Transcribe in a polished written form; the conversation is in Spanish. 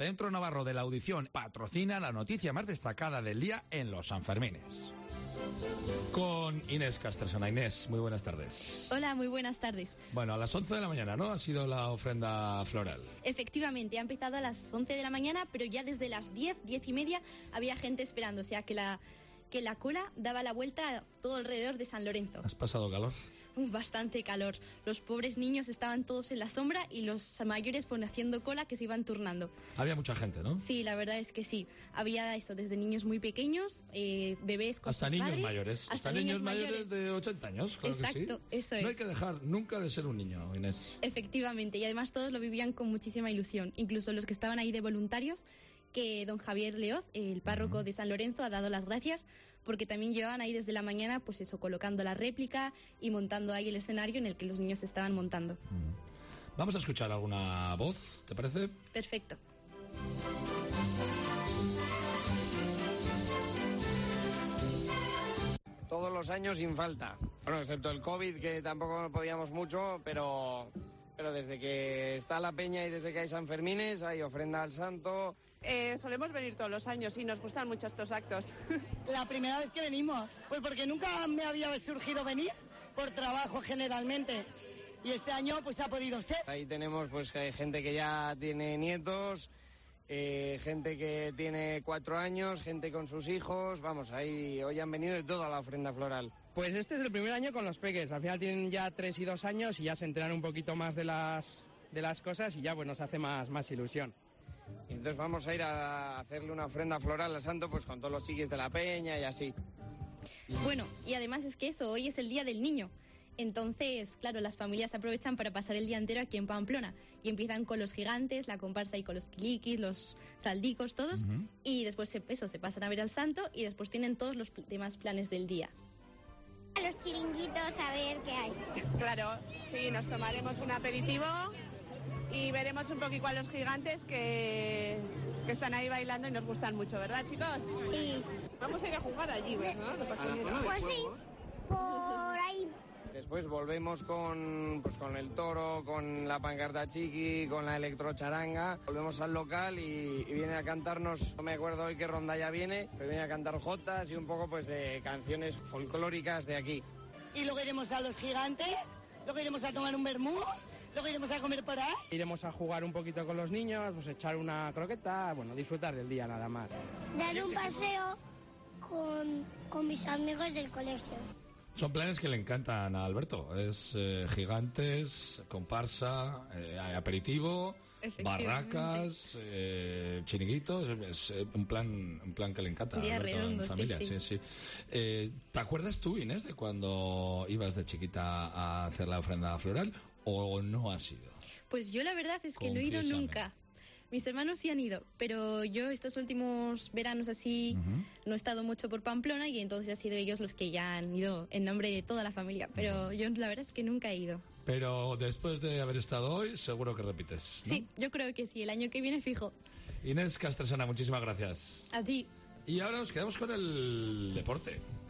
Centro Navarro de la Audición patrocina la noticia más destacada del día en los Sanfermines. Con Inés Castresana. Inés, muy buenas tardes. Hola, muy buenas tardes. Bueno, a las 11 de la mañana, ¿no? Ha sido la ofrenda floral. Efectivamente, ha empezado a las 11 de la mañana, pero ya desde las 10:30 había gente esperando, o sea que la cola daba la vuelta todo alrededor de San Lorenzo. ¿Has pasado calor? Bastante calor. Los pobres niños estaban todos en la sombra y los mayores haciendo cola que se iban turnando. Había mucha gente, ¿no? Sí, la verdad es que sí. Había eso, desde niños muy pequeños, bebés con hasta sus niños padres, mayores. Hasta niños mayores de 80 años, claro. Exacto, que sí. eso es. No hay que dejar nunca de ser un niño, Inés. Efectivamente, y además todos lo vivían con muchísima ilusión. Incluso los que estaban ahí de voluntarios, que don Javier Leoz, el párroco de San Lorenzo, ha dado las gracias porque también llevaban ahí desde la mañana, pues eso, colocando la réplica y montando ahí el escenario en el que los niños estaban montando. Vamos a escuchar alguna voz, ¿te parece? Perfecto. Todos los años sin falta. Bueno, excepto el COVID, que tampoco podíamos mucho, pero desde que está la peña y desde que hay Sanfermines, hay ofrenda al santo. Solemos venir todos los años y nos gustan mucho estos actos. La primera vez que venimos, pues porque nunca me había surgido venir, por trabajo generalmente. Y este año pues ha podido ser. Ahí tenemos pues gente que ya tiene nietos, gente que tiene 4 años, gente con sus hijos. Vamos, ahí hoy han venido de todo a la ofrenda floral. Pues este es el primer año con los peques. Al final tienen ya 3 y 2 años y ya se enteran un poquito más de las cosas y ya pues nos hace más ilusión. Y entonces vamos a ir a hacerle una ofrenda floral al santo pues con todos los chiquis de la peña y así. Bueno, y además es que eso, hoy es el Día del Niño. Entonces, claro, las familias aprovechan para pasar el día entero aquí en Pamplona y empiezan con los gigantes, la comparsa y con los quilikis, los zaldicos, todos, y después se pasan a ver al santo y después tienen todos los demás planes del día. A los chiringuitos a ver qué hay. Claro, sí, nos tomaremos un aperitivo y veremos un poquito a los gigantes que están ahí bailando y nos gustan mucho, ¿verdad, chicos? Sí. Vamos a ir a jugar allí, ¿verdad? Pues sí, por ahí. Después volvemos con el toro, con la pancarta chiqui, con la electrocharanga. Volvemos al local y viene a cantarnos, no me acuerdo hoy qué rondalla viene, pero viene a cantar jotas y un poco pues de canciones folclóricas de aquí. Y luego iremos a los gigantes, luego iremos a tomar un vermú, luego iremos a comer por ahí. Iremos a jugar un poquito con los niños, pues echar una croqueta, bueno, disfrutar del día nada más. Dar un paseo con mis amigos del colegio. Son planes que le encantan a Alberto. Es gigantes, comparsa, aperitivo, barracas, chiringuitos. Es un plan que le encanta. Día Alberto, redondo, en familia. Sí. ¿Te acuerdas tú, Inés, de cuando ibas de chiquita a hacer la ofrenda floral o no has ido? Pues yo la verdad es que no he ido nunca. Mis hermanos sí han ido, pero yo estos últimos veranos así no he estado mucho por Pamplona y entonces han sido ellos los que ya han ido en nombre de toda la familia. Pero yo la verdad es que nunca he ido. Pero después de haber estado hoy, seguro que repites, ¿no? Sí, yo creo que sí, el año que viene fijo. Inés Castresana, muchísimas gracias. A ti. Y ahora nos quedamos con el deporte.